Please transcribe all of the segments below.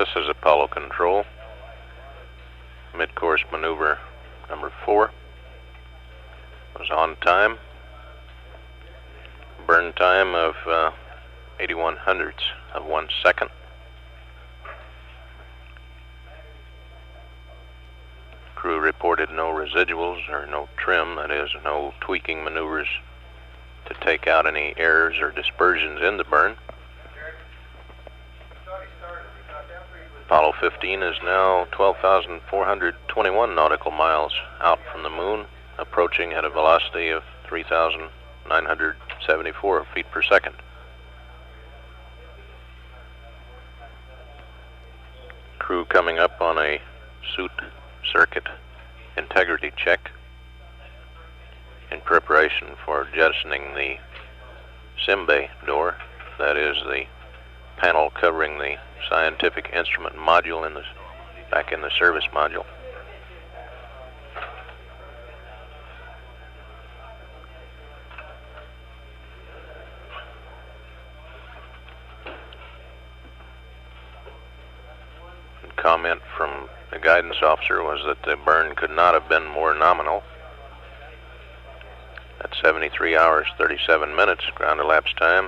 This is Apollo Control. Mid-course maneuver number 4 was on time. Burn time of 81 hundredths of 1 second. Crew reported no residuals or no trim, that is, no tweaking maneuvers to take out any errors or dispersions in the burn. Apollo 15 is now 12,421 nautical miles out from the moon, approaching at a velocity of 3,974 feet per second. Crew coming up on a suit circuit integrity check in preparation for jettisoning the sim bay door, that is the panel covering the scientific instrument module back in the service module. And comment from the guidance officer was that the burn could not have been more nominal. At 73 hours 37 minutes ground elapsed time.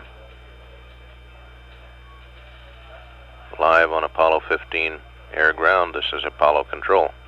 Live on Apollo 15 air ground, this is Apollo Control.